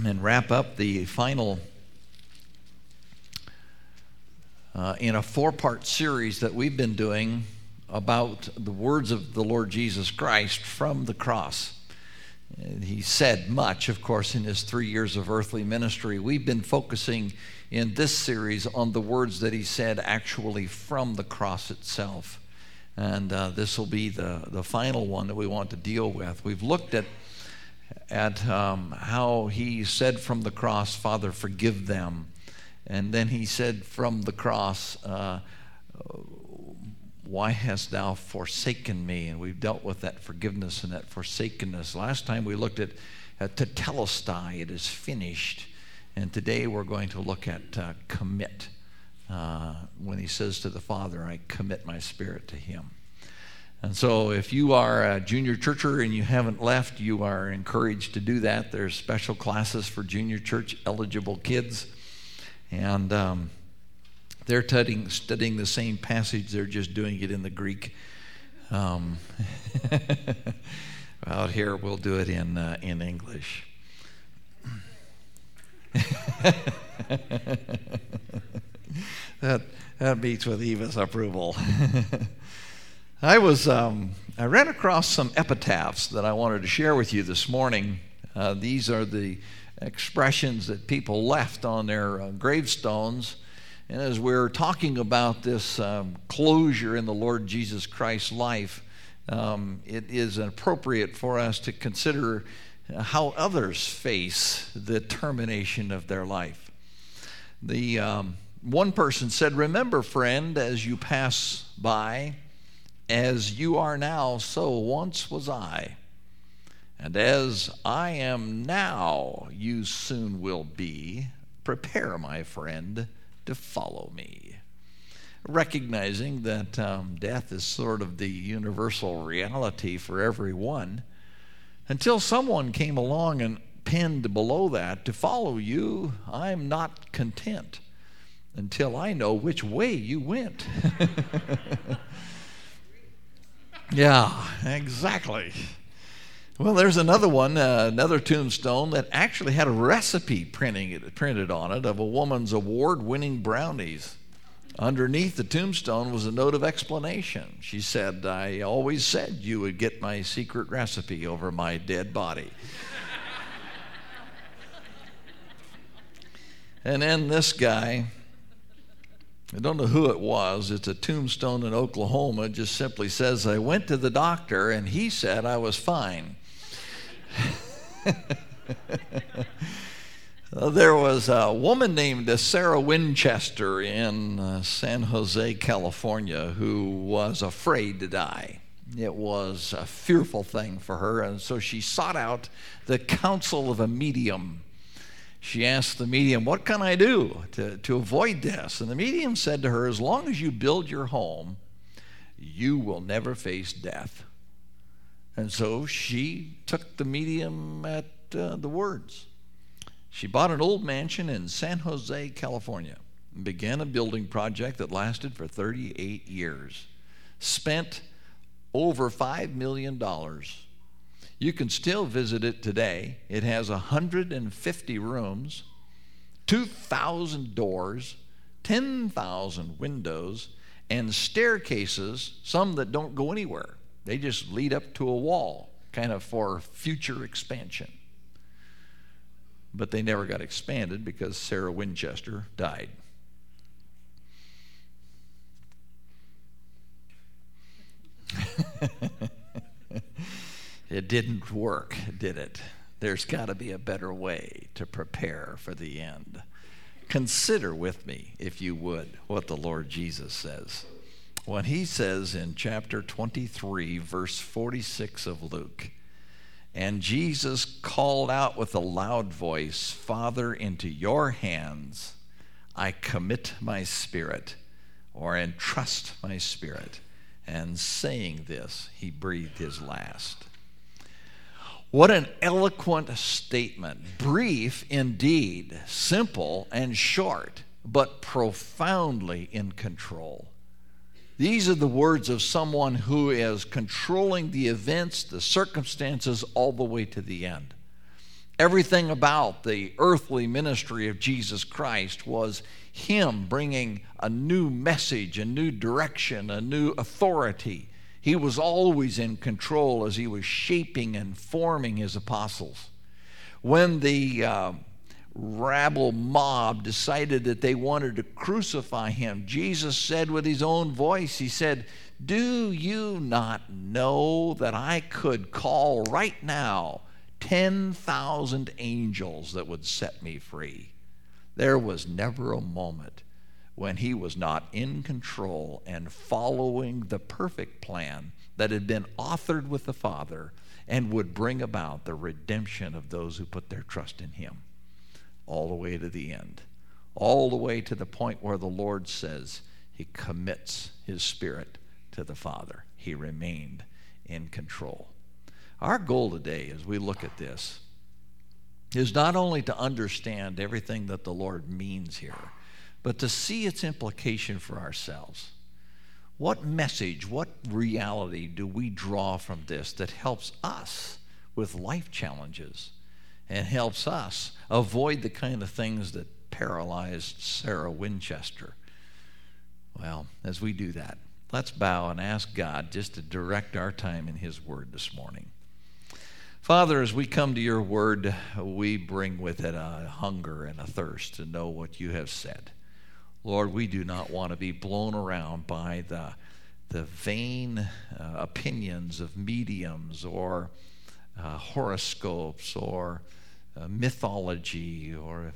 and wrap up the final in a four-part series that we've been doing about the words of the Lord Jesus Christ from the cross. And he said much, of course, in his 3 years of earthly ministry. We've been focusing in this series on the words that he said actually from the cross itself. And this will be the final one that we want to deal with. We've looked at how he said from the cross, Father, forgive them. And then he said from the cross, why hast thou forsaken me? And we've dealt with that forgiveness and that forsakenness. Last time we looked at tetelestai, it is finished. And today we're going to look at commit. When he says to the Father, I commit my spirit to him. And so if you are a junior churcher and you haven't left, you are encouraged to do that. There's special classes for junior church eligible kids. And they're studying the same passage. They're just doing it in the Greek. Out here, we'll do it in English. That meets with Eva's approval. I ran across some epitaphs that I wanted to share with you this morning. These are the expressions that people left on their gravestones. And as we're talking about this closure in the Lord Jesus Christ's life, it is appropriate for us to consider how others face the termination of their life. The one person said, remember, friend, as you pass by, as you are now, so once was I. And as I am now, you soon will be. Prepare, my friend, to follow me. Recognizing that death is sort of the universal reality for everyone, until someone came along and penned below that, to follow you, I'm not content until I know which way you went. Yeah, exactly. Well, there's another one, another tombstone that actually had a recipe printed on it of a woman's award-winning brownies. Underneath the tombstone was a note of explanation. She said, I always said you would get my secret recipe over my dead body. And then this guy, I don't know who it was. It's a tombstone in Oklahoma. It just simply says, I went to the doctor and he said I was fine. There was a woman named Sarah Winchester in San Jose, California, who was afraid to die. It was a fearful thing for her, and so she sought out the counsel of a medium. She asked the medium, what can I do to avoid this? And the medium said to her, as long as you build your home, you will never face death. And so she took the medium at the words. She bought an old mansion in San Jose, California, and began a building project that lasted for 38 years. Spent over $5 million. You can still visit it today. It has 150 rooms, 2,000 doors, 10,000 windows, and staircases, some that don't go anywhere. They just lead up to a wall, kind of for future expansion. But they never got expanded because Sarah Winchester died. It didn't work, did it? There's got to be a better way to prepare for the end. Consider with me, if you would, what the Lord Jesus says. When he says in chapter 23, verse 46 of Luke, and Jesus called out with a loud voice, Father, into your hands I commit my spirit, or entrust my spirit. And saying this, he breathed his last. What an eloquent statement. Brief indeed, simple and short, but profoundly in control. These are the words of someone who is controlling the events, the circumstances, all the way to the end. Everything about the earthly ministry of Jesus Christ was him bringing a new message, a new direction, a new authority. He was always in control as he was shaping and forming his apostles. When the rabble mob decided that they wanted to crucify him, Jesus said with his own voice, he said, "Do you not know that I could call right now 10,000 angels that would set me free?" There was never a moment when he was not in control and following the perfect plan that had been authored with the Father and would bring about the redemption of those who put their trust in him, all the way to the end, all the way to the point where the Lord says he commits his spirit to the Father. He remained in control. Our goal today as we look at this is not only to understand everything that the Lord means here, but to see its implication for ourselves. What message, what reality do we draw from this that helps us with life challenges and helps us avoid the kind of things that paralyzed Sarah Winchester? Well, as we do that, let's bow and ask God just to direct our time in his word this morning. Father, as we come to your word, we bring with it a hunger and a thirst to know what you have said. Lord, we do not want to be blown around by the vain opinions of mediums or horoscopes or mythology or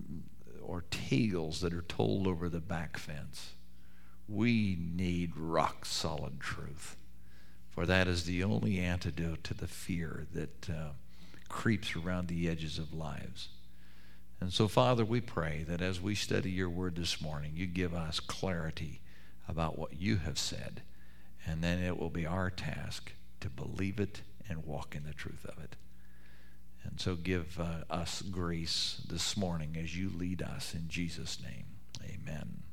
tales that are told over the back fence. We need rock solid truth, for that is the only antidote to the fear that creeps around the edges of lives. And so, Father, we pray that as we study your word this morning, you give us clarity about what you have said, and then it will be our task to believe it and walk in the truth of it. And so give us grace this morning as you lead us in Jesus' name. Amen.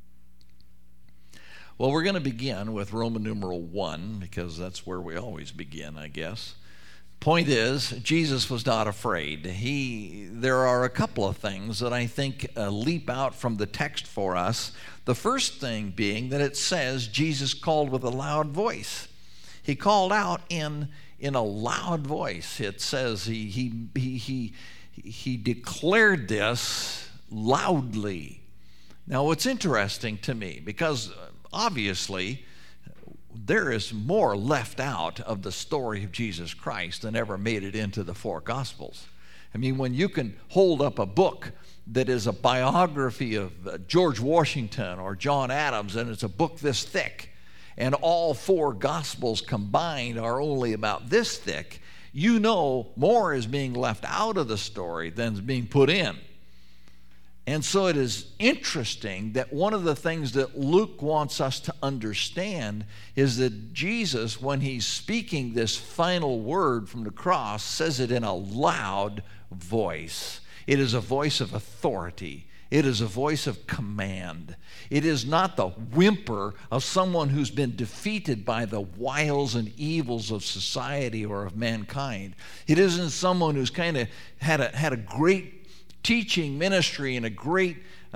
Well, we're going to begin with Roman numeral 1 because that's where we always begin, I guess. Point is, Jesus was not afraid. There are a couple of things that I think leap out from the text for us. The first thing being that it says Jesus called with a loud voice. He called out in a loud voice. It says he declared this loudly. Now, what's interesting to me, because obviously there is more left out of the story of Jesus Christ than ever made it into the four Gospels. I mean, when you can hold up a book that is a biography of George Washington or John Adams, and it's a book this thick, and all four Gospels combined are only about this thick, you know more is being left out of the story than is being put in. And so it is interesting that one of the things that Luke wants us to understand is that Jesus, when he's speaking this final word from the cross, says it in a loud voice. It is a voice of authority. It is a voice of command. It is not the whimper of someone who's been defeated by the wiles and evils of society or of mankind. It isn't someone who's kind of had a great teaching ministry and a great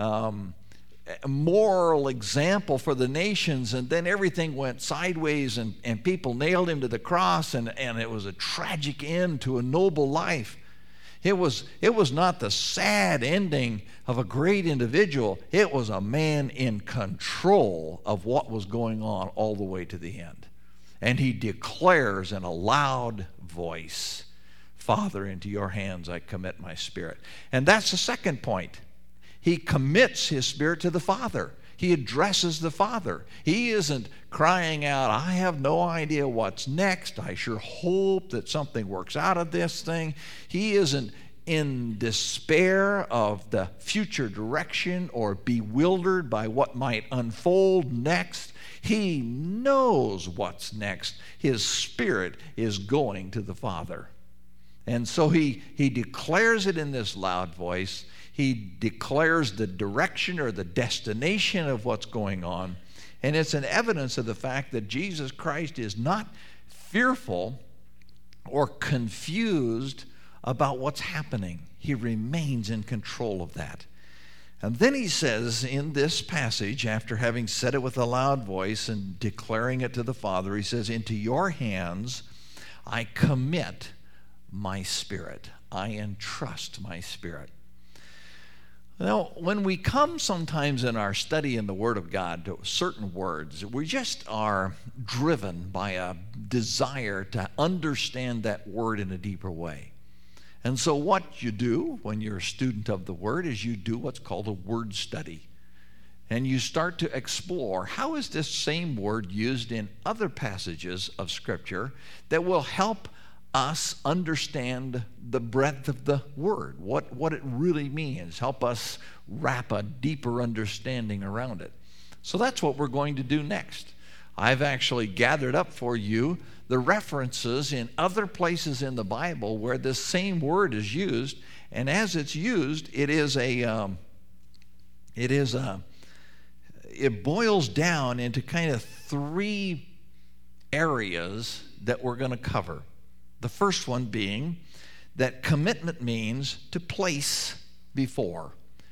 moral example for the nations, and then everything went sideways and people nailed him to the cross, and it was a tragic end to a noble life. It was not the sad ending of a great individual. It was a man in control of what was going on all the way to the end. And he declares in a loud voice, "Father, into your hands I commit my spirit." And that's the second point. He commits his spirit to the Father. He addresses the Father. He isn't crying out, "I have no idea what's next. I sure hope that something works out of this thing." He isn't in despair of the future direction or bewildered by what might unfold next. He knows what's next. His spirit is going to the Father. And so he declares it in this loud voice. He declares the direction or the destination of what's going on. And it's an evidence of the fact that Jesus Christ is not fearful or confused about what's happening. He remains in control of that. And then he says in this passage, after having said it with a loud voice and declaring it to the Father, he says, "Into your hands I commit my spirit." I entrust my spirit. Now, when we come sometimes in our study in the Word of God to certain words, we just are driven by a desire to understand that word in a deeper way. And so what you do when you're a student of the Word is you do what's called a word study. And you start to explore, how is this same word used in other passages of Scripture that will help us understand the breadth of the word, what it really means, help us wrap a deeper understanding around it. So that's what we're going to do next. I've actually gathered up for you the references in other places in the Bible where this same word is used, and as it's used, it boils down into kind of three areas that we're going to cover. The first one being that commitment means to place before,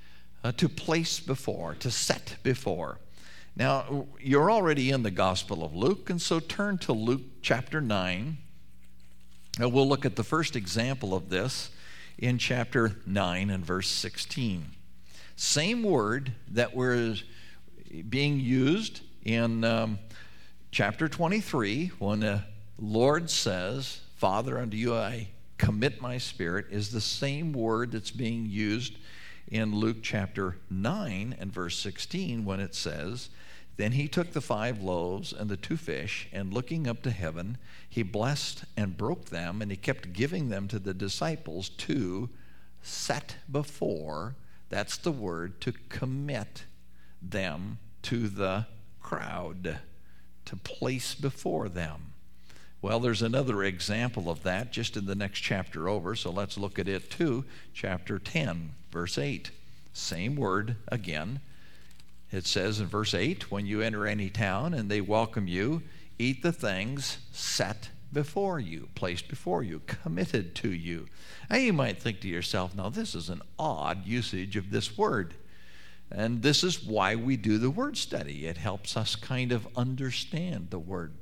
to set before. Now, you're already in the Gospel of Luke, and so turn to Luke chapter 9. And we'll look at the first example of this in chapter 9 and verse 16. Same word that was being used in chapter 23 when the Lord says, "Father, unto you I commit my spirit," is the same word that's being used in Luke chapter 9 and verse 16 when it says, "Then he took the 5 loaves and the 2 fish, and looking up to heaven, he blessed and broke them, and he kept giving them to the disciples to set before," that's the word, to commit them to the crowd, to place before them. Well, there's another example of that just in the next chapter over, so let's look at it too. Chapter 10, verse 8. Same word again. It says in verse 8, "When you enter any town and they welcome you, eat the things set before you," placed before you, committed to you. Now you might think to yourself, now this is an odd usage of this word. And this is why we do the word study. It helps us kind of understand the word.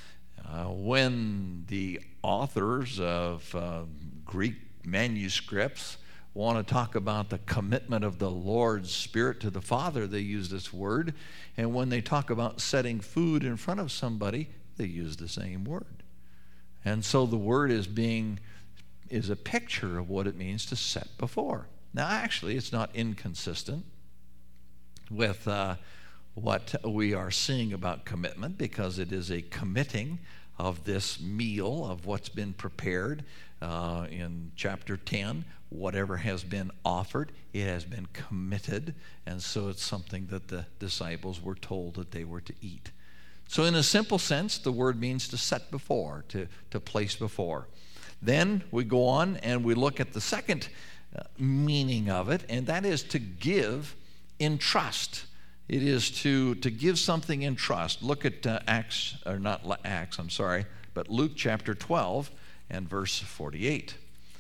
When the authors of Greek manuscripts want to talk about the commitment of the Lord's Spirit to the Father, they use this word. And when they talk about setting food in front of somebody, they use the same word. And so the word is a picture of what it means to set before. Now, actually, it's not inconsistent with what we are seeing about commitment, because it is a committing of this meal of what's been prepared in chapter 10. Whatever has been offered, it has been committed, and so it's something that the disciples were told that they were to eat. So in a simple sense, the word means to set before, to place before. Then we go on and we look at the second meaning of it, and that is to give in trust. It is to give something in trust. Look at but Luke chapter 12 and verse 48.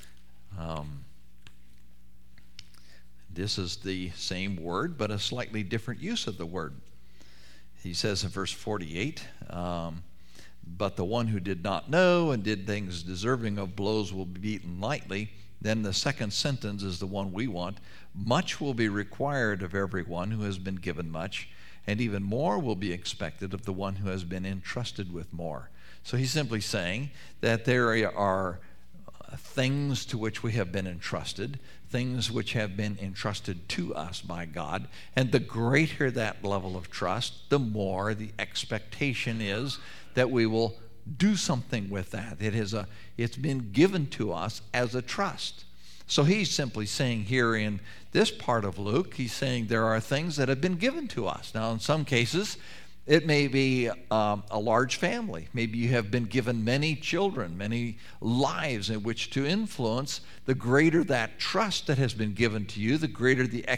This is the same word, but a slightly different use of the word. He says in verse 48, "But the one who did not know and did things deserving of blows will be beaten lightly." Then the second sentence is the one we want. "Much will be required of everyone who has been given much, and even more will be expected of the one who has been entrusted with more." So he's simply saying that there are things to which we have been entrusted, things which have been entrusted to us by God, and the greater that level of trust, the more the expectation is that we will do something with that. It's been given to us as a trust. So he's simply saying here in this part of Luke, he's saying there are things that have been given to us. Now, in some cases, it may be a large family. Maybe you have been given many children, many lives in which to influence. The greater that trust that has been given to you, the greater the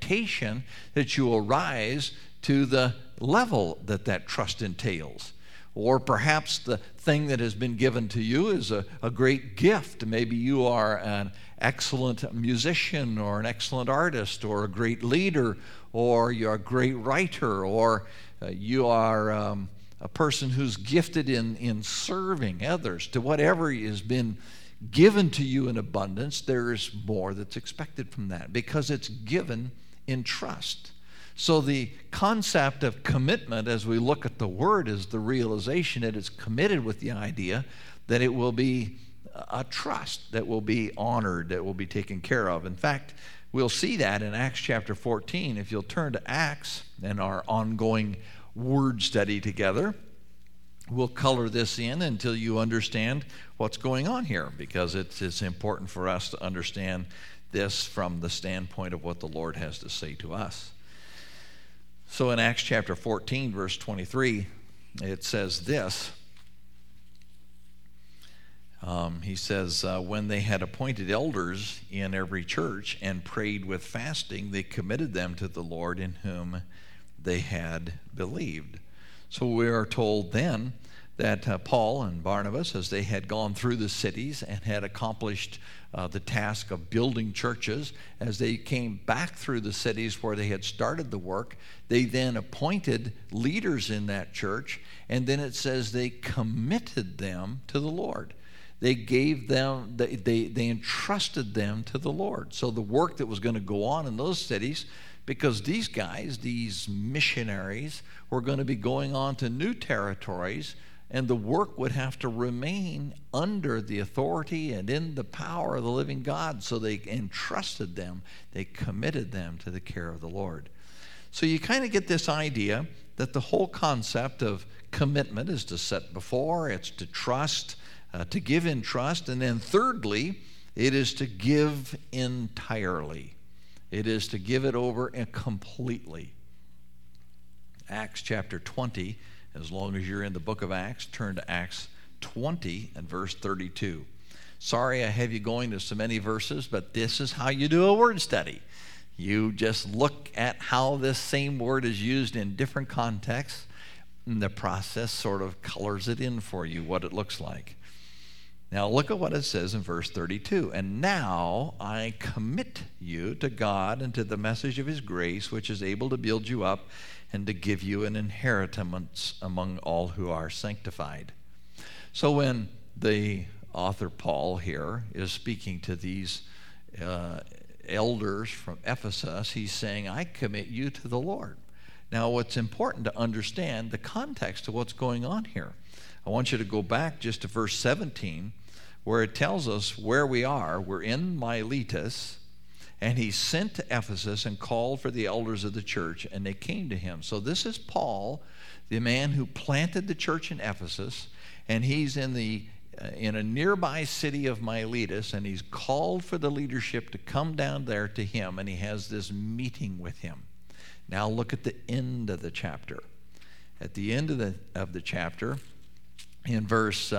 expectation that you will rise to the level that trust entails. Or perhaps the thing that has been given to you is a great gift. Maybe you are an excellent musician or an excellent artist or a great leader, or you're a great writer, or you are a person who's gifted in serving others. To whatever has been given to you in abundance, there is more that's expected from that because it's given in trust. So the concept of commitment, as we look at the word, is the realization that it's committed with the idea that it will be a trust that will be honored, that will be taken care of. In fact, we'll see that in Acts chapter 14. If you'll turn to Acts and our ongoing word study together, we'll color this in until you understand what's going on here, because it's important for us to understand this from the standpoint of what the Lord has to say to us. So in Acts chapter 14, verse 23, it says this. He says, when they had appointed elders in every church and prayed with fasting, they committed them to the Lord in whom they had believed. So we are told then that Paul and Barnabas, as they had gone through the cities and had accomplished the task of building churches, as they came back through the cities where they had started the work, they then appointed leaders in that church, and then it says they committed them to the Lord. They gave them, they entrusted them to the Lord. So the work that was going to go on in those cities, because these guys, these missionaries, were going to be going on to new territories, and the work would have to remain under the authority and in the power of the living God. So they entrusted them, they committed them to the care of the Lord. So you kind of get this idea that the whole concept of commitment is to set before, it's to trust, to give in trust, and then thirdly, it is to give entirely. It is to give it over completely. Acts chapter 20, as long as you're in the book of Acts, turn to Acts 20 and verse 32. Sorry I have you going to so many verses, but this is how you do a word study. You just look at how this same word is used in different contexts, and the process sort of colors it in for you, what it looks like. Now look at what it says in verse 32. And now I commit you to God and to the message of his grace, which is able to build you up and to give you an inheritance among all who are sanctified. So when the author Paul here is speaking to these elders from Ephesus, he's saying, I commit you to the Lord. Now what's important to understand the context of what's going on here. I want you to go back just to verse 17, where it tells us where we are. We're in Miletus, and he sent to Ephesus and called for the elders of the church, and they came to him. So this is Paul, the man who planted the church in Ephesus, and he's in a nearby city of Miletus, and he's called for the leadership to come down there to him, and he has this meeting with him. Now look at the end of the chapter. At the end of the chapter, in verse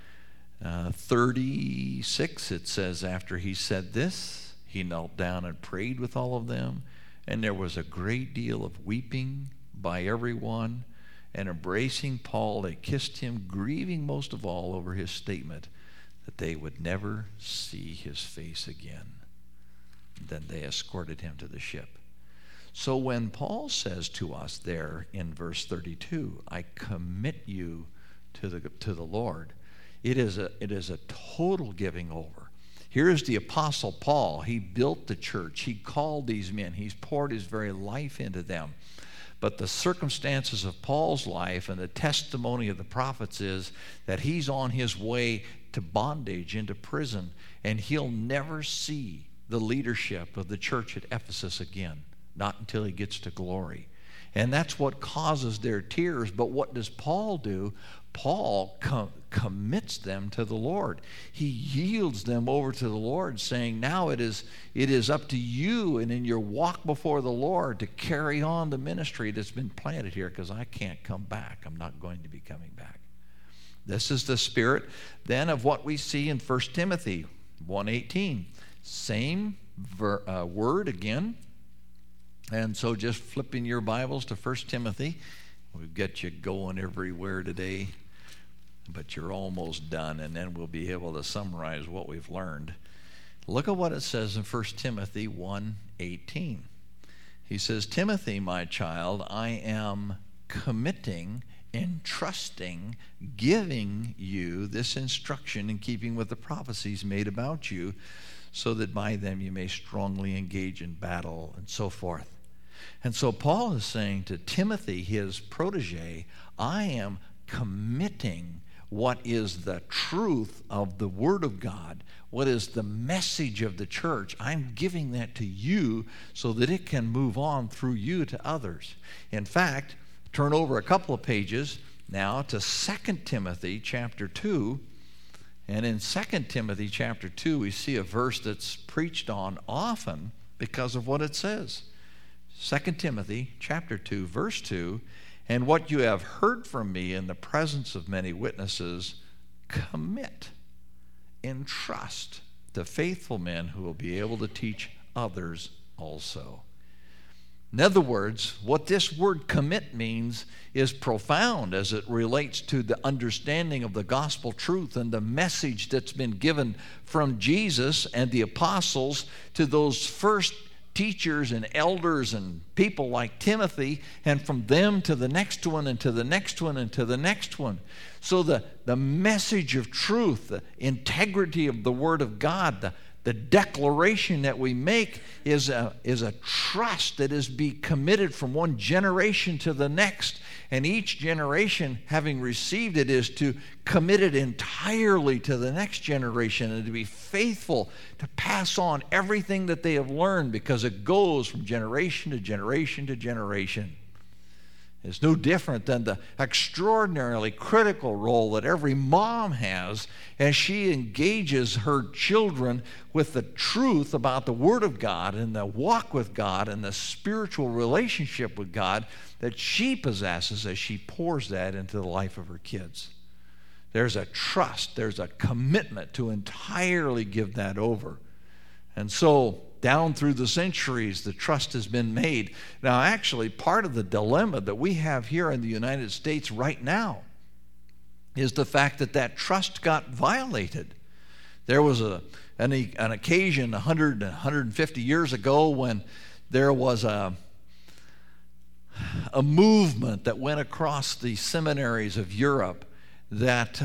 36, it says, after he said this, he knelt down and prayed with all of them, and there was a great deal of weeping by everyone, and embracing Paul, they kissed him, grieving most of all over his statement that they would never see his face again. Then they escorted him to the ship. So when Paul says to us there in verse 32, I commit you to the Lord, it is a total giving over. Here's the Apostle Paul. He built the church. He called these men. He's poured his very life into them. But the circumstances of Paul's life and the testimony of the prophets is that he's on his way to bondage, into prison, and he'll never see the leadership of the church at Ephesus again, not until he gets to glory. And that's what causes their tears. But what does Paul do? Paul commits them to the Lord. He yields them over to the Lord, saying, now it is up to you and in your walk before the Lord to carry on the ministry that's been planted here, because I can't come back. I'm not going to be coming back. This is the spirit then of what we see in 1 Timothy 1:18. Same word again. And so just flipping your Bibles to 1 Timothy, we've got you going everywhere today. but you're almost done, and then we'll be able to summarize what we've learned. Look at what it says in 1 Timothy 1:18. He says, Timothy, my child, I am committing, entrusting, giving you this instruction in keeping with the prophecies made about you, so that by them you may strongly engage in battle, and so forth. And so Paul is saying to Timothy, his protege, I am committing what is the truth of the Word of God, what is the message of the church. I'm giving that to you so that it can move on through you to others. In fact, turn over a couple of pages now to 2 Timothy chapter 2. And in 2 Timothy chapter 2, we see a verse that's preached on often because of what it says. 2 Timothy chapter 2, verse 2, and what you have heard from me in the presence of many witnesses, commit, entrust to faithful men who will be able to teach others also. In other words, what this word commit means is profound as it relates to the understanding of the gospel truth and the message that's been given from Jesus and the apostles to those first teachers and elders and people like Timothy, and from them to the next one and to the next one and to the next one. So the message of truth, the integrity of the Word of God, the declaration that we make is a trust that is be committed from one generation to the next. And each generation, having received it, is to commit it entirely to the next generation and to be faithful to pass on everything that they have learned, because it goes from generation to generation to generation. It's no different than the extraordinarily critical role that every mom has as she engages her children with the truth about the Word of God and the walk with God and the spiritual relationship with God that she possesses as she pours that into the life of her kids. There's a trust, there's a commitment to entirely give that over. And so, down through the centuries, the trust has been made. Now, actually, part of the dilemma that we have here in the United States right now is the fact that that trust got violated. There was an occasion 150 years ago when there was a movement that went across the seminaries of Europe that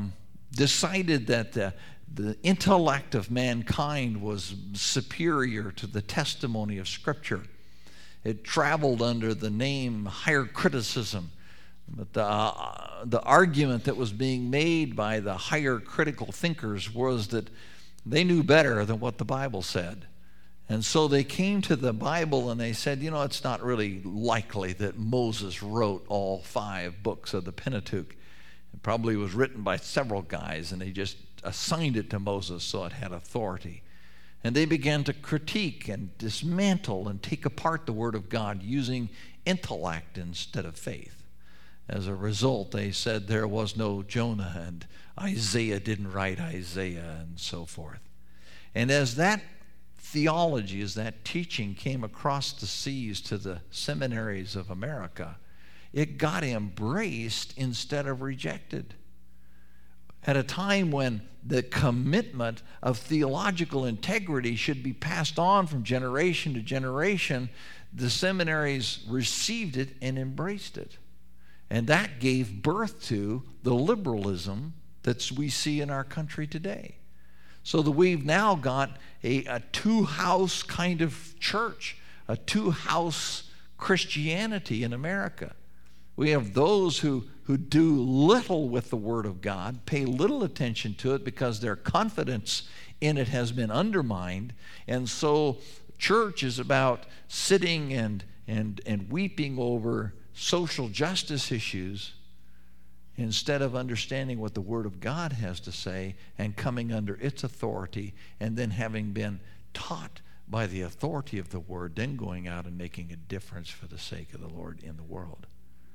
decided that the intellect of mankind was superior to the testimony of Scripture. It traveled under the name higher criticism. But the argument that was being made by the higher critical thinkers was that they knew better than what the Bible said. And so they came to the Bible and they said, you know, it's not really likely that Moses wrote all 5 books of the Pentateuch. It probably was written by several guys, and they just assigned it to Moses so it had authority. And they began to critique and dismantle and take apart the Word of God using intellect instead of faith. As a result, they said there was no Jonah, and Isaiah didn't write Isaiah, and so forth. And as that theology, as that teaching came across the seas to the seminaries of America, it got embraced instead of rejected. At a time when the commitment of theological integrity should be passed on from generation to generation, the seminaries received it and embraced it. And that gave birth to the liberalism that we see in our country today. So that we've now got a two-house kind of church, a two-house Christianity in America. We have those who do little with the Word of God, pay little attention to it because their confidence in it has been undermined. And so church is about sitting and weeping over social justice issues instead of understanding what the Word of God has to say and coming under its authority, and then having been taught by the authority of the Word, then going out and making a difference for the sake of the Lord in the world.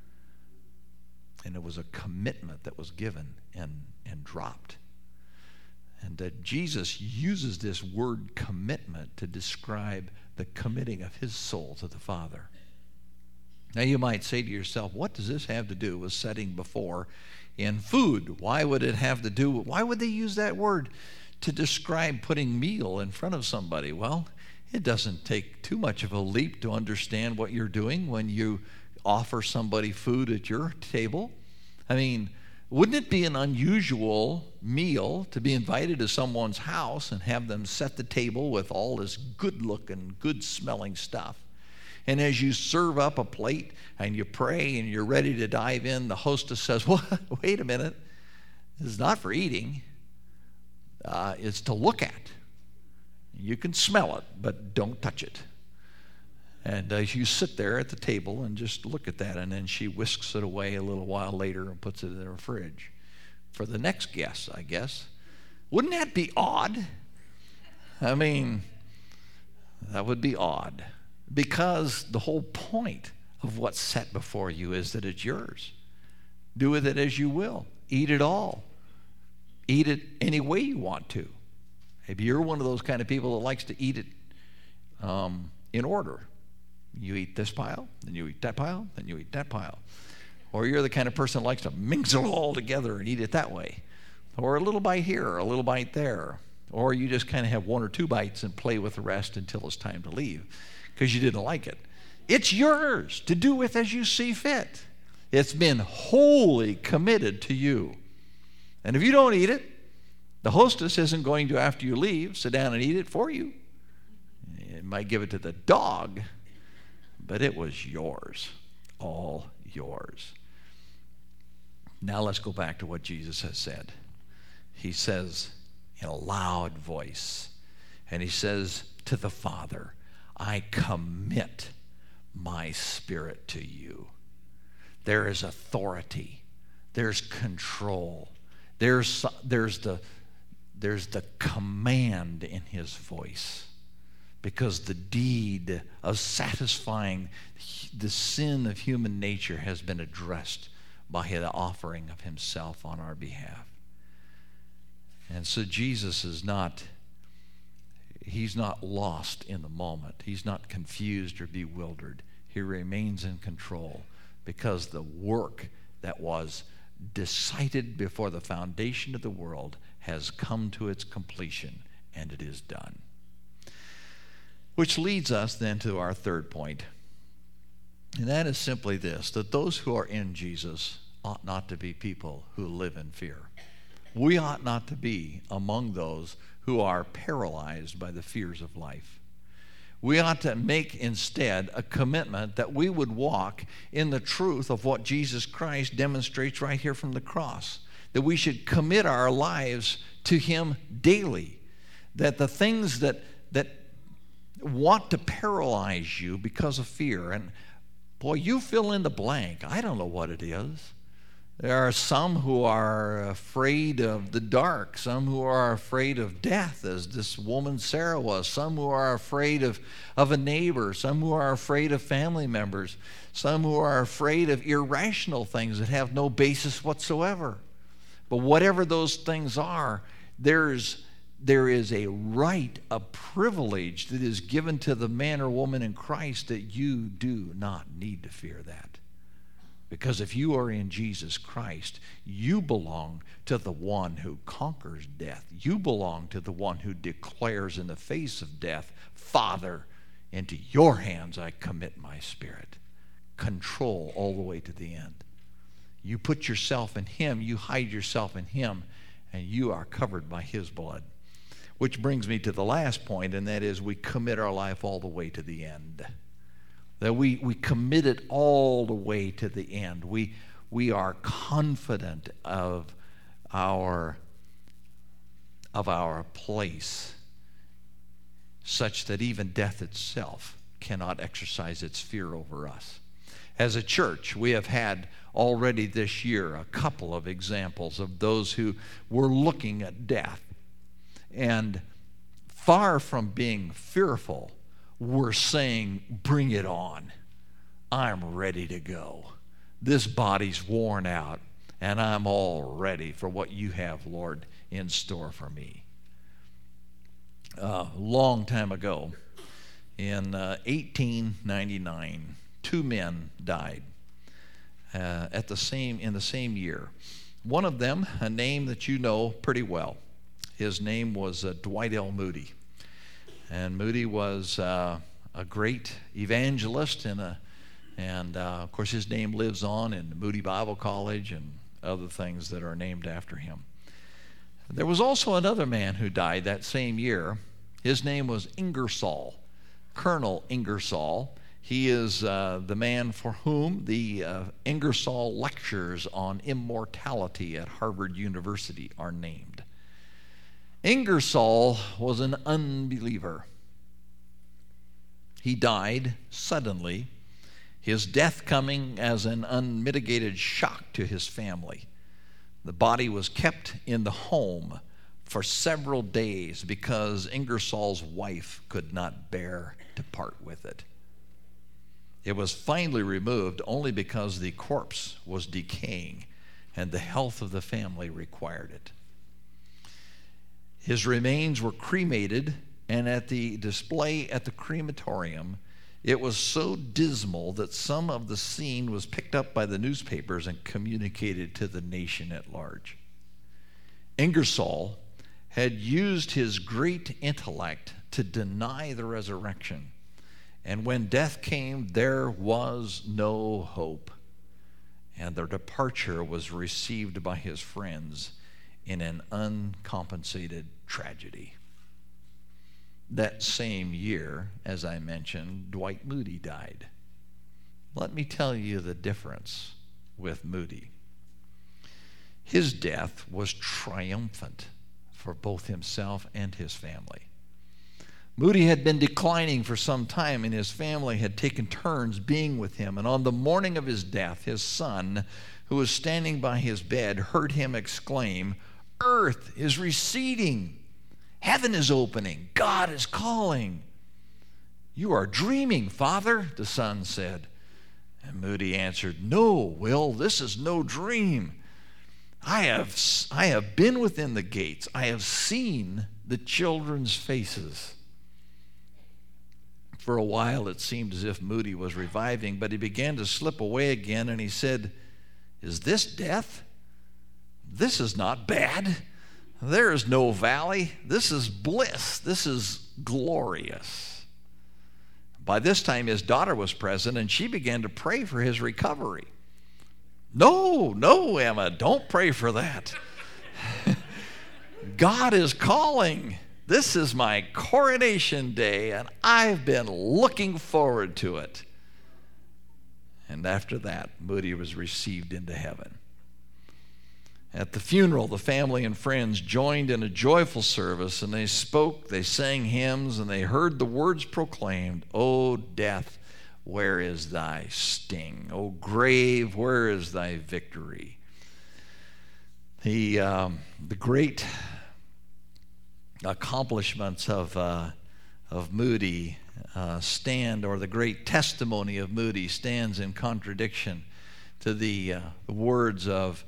And it was a commitment that was given and dropped. And that Jesus uses this word commitment to describe the committing of his soul to the Father. Now you might say to yourself, what does this have to do with setting before in food? Why would it have to do, why would they use that word to describe putting meal in front of somebody? Well, it doesn't take too much of a leap to understand what you're doing when you offer somebody food at your table. I mean, wouldn't it be an unusual meal to be invited to someone's house and have them set the table with all this good-looking, good-smelling stuff? And as you serve up a plate and you pray and you're ready to dive in, the hostess says, well, wait a minute. This is not for eating. It's to look at. You can smell it, but don't touch it. And you sit there at the table and just look at that, and then she whisks it away a little while later and puts it in her fridge for the next guest, I guess. Wouldn't that be odd? I mean, that would be odd, because the whole point of what's set before you is that it's yours. Do with it as you will. Eat it all. Eat it any way you want to. Maybe you're one of those kind of people that likes to eat it in order. You eat this pile, then you eat that pile, then you eat that pile. Or you're the kind of person that likes to mix it all together and eat it that way. Or a little bite here, or a little bite there. Or you just kind of have one or two bites and play with the rest until it's time to leave because you didn't like it. It's yours to do with as you see fit. It's been wholly committed to you. And if you don't eat it, the hostess isn't going to, after you leave, sit down and eat it for you. It might give it to the dog, but it was yours, all yours. Now let's go back to what Jesus has said. He says in a loud voice, and he says to the Father, I commit my spirit to you. There is authority. There's control. There's the command in his voice, because the deed of satisfying the sin of human nature has been addressed by the offering of himself on our behalf. And so Jesus is he's not lost in the moment. He's not confused or bewildered. He remains in control, because the work that was decided before the foundation of the world has come to its completion, and it is done. Which leads us then to our third point, and that is simply this, that those who are in Jesus ought not to be people who live in fear. We ought not to be among those who are paralyzed by the fears of life. We ought to make instead a commitment that we would walk in the truth of what Jesus Christ demonstrates right here from the cross, that we should commit our lives to him daily, that the things that want to paralyze you because of fear, and boy, you fill in the blank. I don't know what it is. There are some who are afraid of the dark, some who are afraid of death, as this woman Sarah was, some who are afraid of a neighbor, some who are afraid of family members, some who are afraid of irrational things that have no basis whatsoever. But whatever those things are, there is a right, a privilege that is given to the man or woman in Christ, that you do not need to fear that. Because if you are in Jesus Christ, you belong to the one who conquers death. You belong to the one who declares in the face of death, Father, into your hands I commit my spirit. Control all the way to the end. You put yourself in him, you hide yourself in him, and you are covered by his blood. Which brings me to the last point, and that is we commit our life all the way to the end. That we commit it all the way to the end. We are confident of our place, such that even death itself cannot exercise its fear over us. As a church, we have had already this year a couple of examples of those who were looking at death, and far from being fearful, we're saying, bring it on. I'm ready to go. This body's worn out, and I'm all ready for what you have, Lord, in store for me. A long time ago, in 1899, two men died in the same year. One of them, a name that you know pretty well. His name was Dwight L. Moody. And Moody was a great evangelist, and of course his name lives on in Moody Bible College and other things that are named after him. There was also another man who died that same year. His name was Ingersoll, Colonel Ingersoll. He is the man for whom the Ingersoll Lectures on Immortality at Harvard University are named. Ingersoll was an unbeliever. He died suddenly, his death coming as an unmitigated shock to his family. The body was kept in the home for several days because Ingersoll's wife could not bear to part with it. It was finally removed only because the corpse was decaying and the health of the family required it. His remains were cremated, and at the display at the crematorium, it was so dismal that some of the scene was picked up by the newspapers and communicated to the nation at large. Ingersoll had used his great intellect to deny the resurrection, and when death came, there was no hope, and their departure was received by his friends in an uncompensated tragedy. That same year, as I mentioned, Dwight Moody died. Let me tell you the difference with Moody. His death was triumphant for both himself and his family. Moody had been declining for some time, and his family had taken turns being with him. And on the morning of his death, his son, who was standing by his bed, heard him exclaim, "Earth is receding. Heaven is opening. God is calling." "You are dreaming, Father," the son said. And Moody answered, "No, Will, this is no dream. I have been within the gates. I have seen the children's faces." For a while it seemed as if Moody was reviving, but he began to slip away again, and he said, "Is this death? This is not bad. There is no valley. This is bliss. This is glorious." By this time his daughter was present, and she began to pray for his recovery. No, Emma, don't pray for that. God is calling. This is my coronation day, and I've been looking forward to it. And after that, Moody was received into heaven. At the funeral, the family and friends joined in a joyful service, and they spoke, they sang hymns, and they heard the words proclaimed, "O death, where is thy sting? O grave, where is thy victory?" The great accomplishments of Moody the great testimony of Moody stands in contradiction to the words of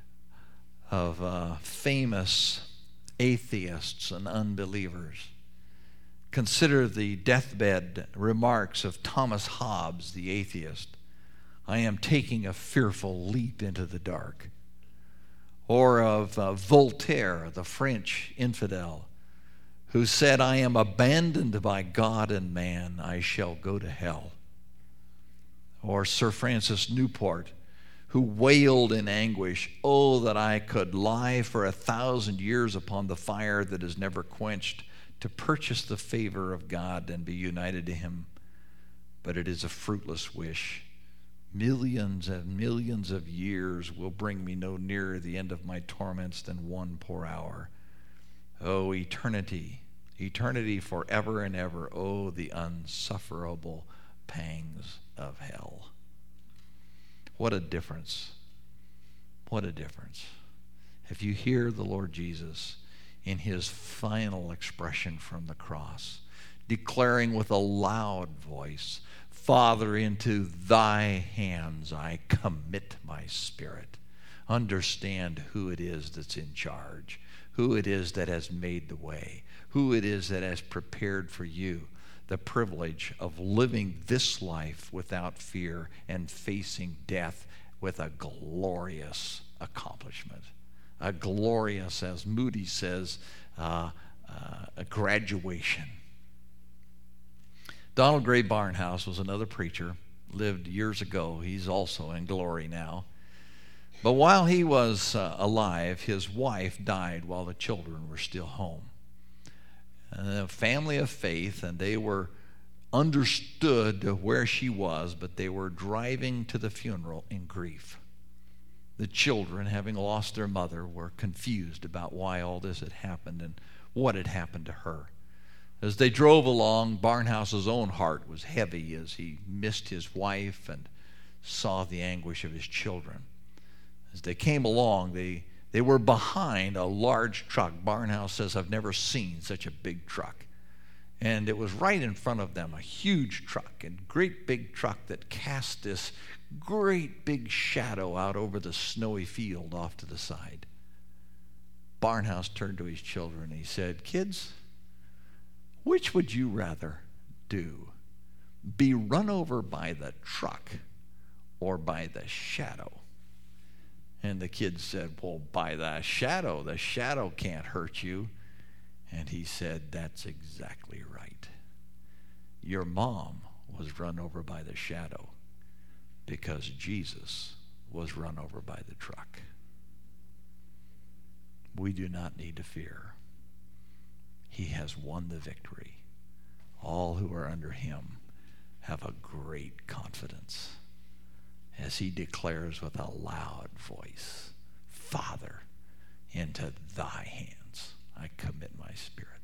famous atheists and unbelievers. Consider the deathbed remarks of Thomas Hobbes, the atheist. "I am taking a fearful leap into the dark." Or of Voltaire, the French infidel, who said, "I am abandoned by God and man. I shall go to hell." Or Sir Francis Newport, who wailed in anguish, "Oh, that I could lie for 1,000 years upon the fire that is never quenched, to purchase the favor of God and be united to him. But it is a fruitless wish. Millions and millions of years will bring me no nearer the end of my torments than one poor hour. Oh, eternity, eternity forever and ever. Oh, the unsufferable pangs of hell." What a difference. What a difference. If you hear the Lord Jesus in his final expression from the cross, declaring with a loud voice, "Father, into thy hands I commit my spirit." Understand who it is that's in charge, who it is that has made the way, who it is that has prepared for you the privilege of living this life without fear and facing death with a glorious accomplishment. A glorious, as Moody says, a graduation. Donald Gray Barnhouse was another preacher, lived years ago. He's also in glory now. But while he was alive, his wife died while the children were still home. A family of faith, and they were understood where she was, but they were driving to the funeral in grief. The children, having lost their mother, were confused about why all this had happened and what had happened to her. As they drove along, Barnhouse's own heart was heavy as he missed his wife and saw the anguish of his children. As they came along, they were behind a large truck. Barnhouse says, "I've never seen such a big truck." And it was right in front of them, a huge truck, a great big truck that cast this great big shadow out over the snowy field off to the side. Barnhouse turned to his children and he said, "Kids, which would you rather do? Be run over by the truck or by the shadow?" And the kids said, "Well, by the shadow. The shadow can't hurt you." And he said, "That's exactly right. Your mom was run over by the shadow because Jesus was run over by the truck." We do not need to fear. He has won the victory. All who are under him have a great confidence as he declares with a loud voice, "Father, into thy hands I commit my spirit."